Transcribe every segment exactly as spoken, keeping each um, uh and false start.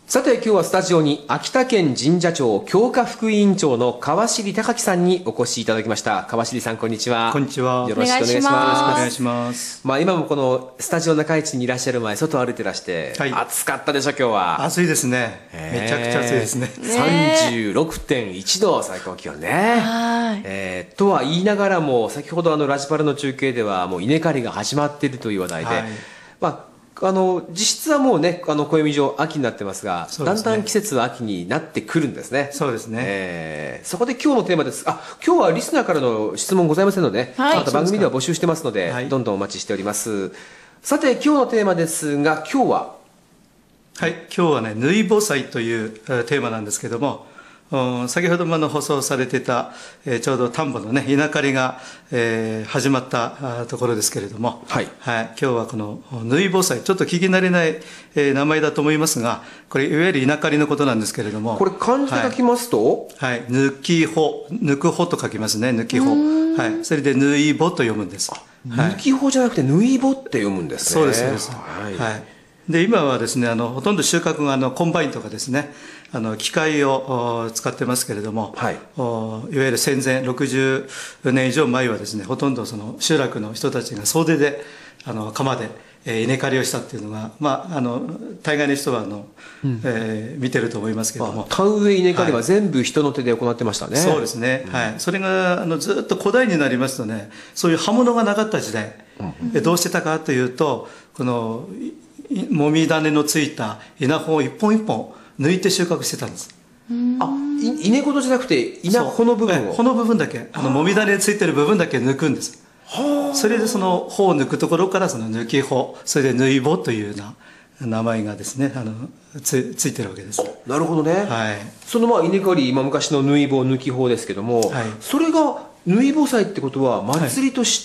さて今日はスタジオに秋田県神社庁教化副委員長の川尻隆樹さんにお越しいただきました。川尻さん、こんにちは。 こんにちは。 よろしくお願いします。 お願いします。 まあ今もこのスタジオの中市にいらっしゃる前、外を歩いてらして、はい、暑かったでしょ今日は。 暑いですね。めちゃくちゃ暑いですね。 さんじゅうろくてんいちど最高気温ね。はい。えー、とは言いながらも、先ほどあのラジパルの中継ではもう稲刈りが始まっているという話題で、はい、まああの実質はもうね、あの暦上秋になってますが、すね、だんだん季節は秋になってくるんですね。 そうですね、 えー、そこで今日のテーマです。あ、今日はリスナーからの質問ございませんので、はい、また番組では募集してますので、はい、どんどんお待ちしております。さて今日のテーマですが、今日ははい今日はね、縫いぼ祭というテーマなんですけども、先ほどもの放送されてた、えー、ちょうど田んぼのね稲刈りが、えー、始まったところですけれども、はい、はい、今日はこの縫いぼ祭、ちょっと聞き慣れない、えー、名前だと思いますが、これいわゆる稲刈りのことなんですけれども、 これ漢字で書きますと、 はい、抜き穂、抜く穂と書きますね、抜き穂、はい、それで縫いぼと読むんです。 抜き穂じゃなくて縫いぼって読むんですね。 そうですそうです、はい、はい、で今はですね、あのほとんど収穫があのコンバインとかですね、あの機械を使ってますけれども、はい、おいわゆる戦前ろくじゅうねん以上前はですね、ほとんどその集落の人たちが総出であの鎌で、えー、稲刈りをしたっていうのが、まあ、あの大概の人はあの、うんえー、見てると思いますけれども、 田植え稲刈りは全部人の手で行ってましたね。 はい、そうですね、うん、はい、それがあのずっと古代になりますとね、そういう刃物がなかった時代、うん、どうしてたかというと、このもみ種のついた稲穂を一本一本抜いて収穫してたんです。 あ、稲ごとじゃなくて稲穂の部分を、 穂の部分だけ、あのもみ種についてる部分だけ抜くんです。それでその穂を抜くところからその抜き穂、それで縫いぼというような名前がですね、あの つ, ついてるわけです。 なるほどね、はい、そのまあ稲刈り、今昔の縫いぼ抜き穂ですけども、はい、それが縫いぼ祭ってことは祭りとして、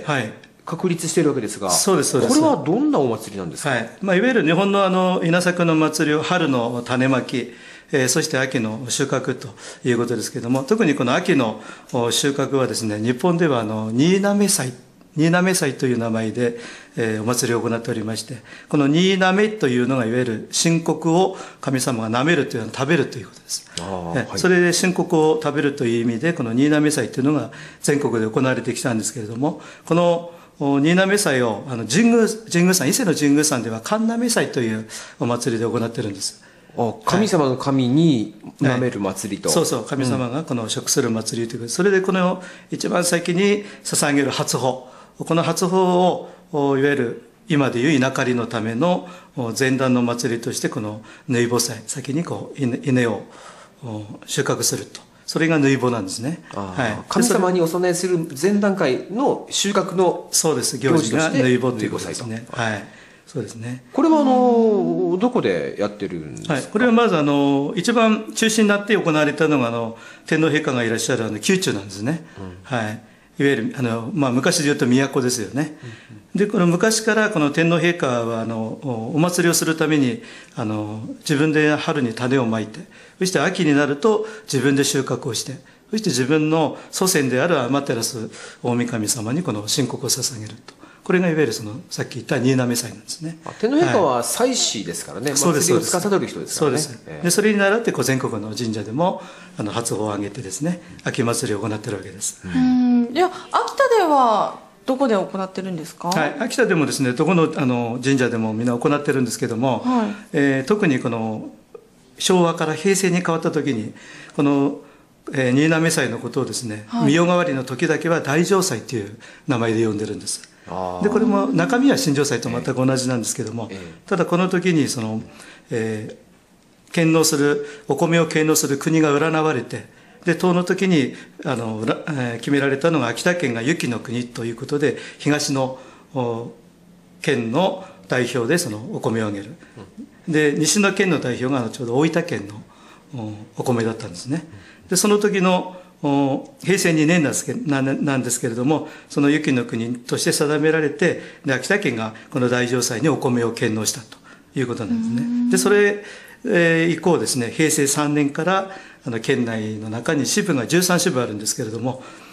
はいはい、確立しているわけですが、そうですそうです。これはどんなお祭りなんですか。はい、 まあ、いわゆる日本のあの稲作の祭りを春の種まき、えー、そして秋の収穫ということですけれども、特にこの秋の収穫はですね、日本ではあの新滑祭、新滑祭という名前で、えー、お祭りを行っておりまして、この新滑というのがいわゆる神国を神様が舐めるというのは食べるということです。あ、はい、それで神国を食べるという意味で、この新滑祭というのが全国で行われてきたんですけれども、この新滑祭をあの神宮、神宮山、伊勢の神宮山では神滑祭というお祭りで行っているんです。 あ、神様の神に舐める祭りと、 はい、そうそう、神様がこの食する祭りということで、うん、それでこの一番先に捧げる初穂、この初穂をいわゆる今でいう稲刈りのための前段の祭りとして、この縫いぼ祭、先にこう稲を収穫すると、それが縫いぼなんですね。 はい、神様にお供えする前段階の収穫のそうです、行事が縫いぼということですね。はい、そうですね。 これはあのどこでやってるんですか。はい、 これはまずあの一番中心になって行われたのがあの天皇陛下がいらっしゃるあの宮中なんですね。うん、はい、いわゆるあの、まあ、昔で言うと都ですよね。うん、でこの昔からこの天皇陛下はあのお祭りをするためにあの自分で春に種をまいて、そして秋になると自分で収穫をして、そして自分の祖先である天照大神様にこの神国を捧げると。これがいわゆるそのさっき言った新滑祭なんですね。 天皇陛下は祭司ですからね、はい、祭りを司る人ですからね。そうです。 でそれに倣ってこう全国の神社でもあの初穂を挙げてですね、秋祭りを行っているわけです。 うん、じゃあ秋田ではどこで行ってるんですか。 はい、秋田でもですね、どこのあの神社でもみんな行ってるんですけども、はい、えー、特にこの昭和から平成に変わった時にこの、えー、新滑祭のことをですね、はい、御代替わりの時だけは大嘗祭という名前で呼んでるんです。でこれも中身は新城祭と全く同じなんですけども、ただこの時にその、えー、献納するお米を献納する国が占われて、で唐の時にあの、えー、決められたのが秋田県が雪の国ということで、東の県の代表でそのお米をあげる、で西の県の代表がちょうど大分県のお米だったんですね。でその時の平成にねんなんですけれども、その雪の国として定められて、で秋田県がこの大嘗祭にお米を献納したということなんですね。でそれ、えー、以降ですね、平成さんねんからあの県内の中に支部がじゅうさん支部あるんですけれども、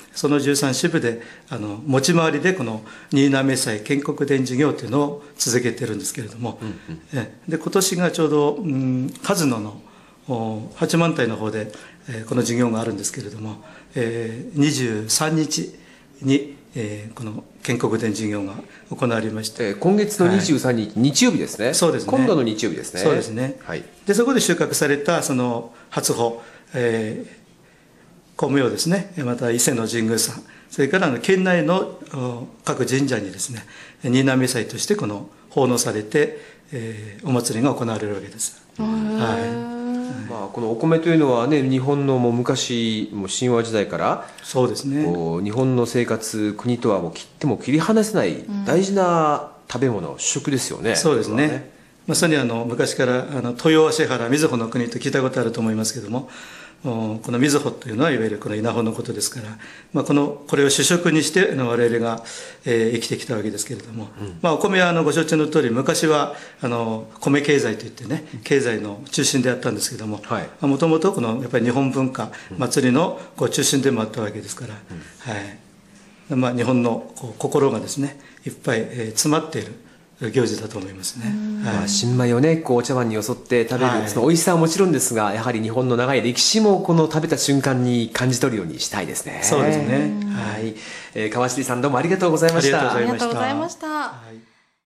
そのじゅうさん支部であの持ち回りでこの新滑祭建国伝事業というのを続けてるんですけれども、うんうん、えで今年がちょうど、うん、鹿角の八幡平の方で、えー、この事業があるんですけれども、えー、にじゅうさんにちに、えー、この建国伝事業が行われまして、 えー、今月のにじゅうさんにち、はい、日曜日ですね。 そうですね。 今度の日曜日ですね。 そうですね。はい、でそこで収穫されたその初穂、えー米をですね、また伊勢の神宮さん、それからあの県内の各神社にですね、新滑祭としてこの奉納されて、えー、お祭りが行われるわけです。はい。 まあこのお米というのはね、日本のもう昔もう神話時代からそうですね。 日本の生活国とはもう切っても切り離せない大事な食べ物、主食ですよね。 そうですね。まさにあの昔からあの豊足原瑞穂の国と聞いたことあると思いますけども。この瑞穂というのはいわゆるこの稲穂のことですから、まあ、このこれを主食にして我々が、えー、生きてきたわけですけれども、うん、まあ、お米はあのご承知の通り昔はあの米経済といってね経済の中心であったんですけどももともとこのやっぱり日本文化祭りのこう中心でもあったわけですから、うん、はい、まあ、日本のこう心がですねいっぱい、えー、詰まっている行事だと思いますね。 はい、まあ、新米をねこうお茶碗によそって食べる、はい、その美味しさはもちろんですが、やはり日本の長い歴史もこの食べた瞬間に感じ取るようにしたいですね。 そうですね。 はい、えー、川尻さんどうもありがとうございました。 ありがとうございました。 はい。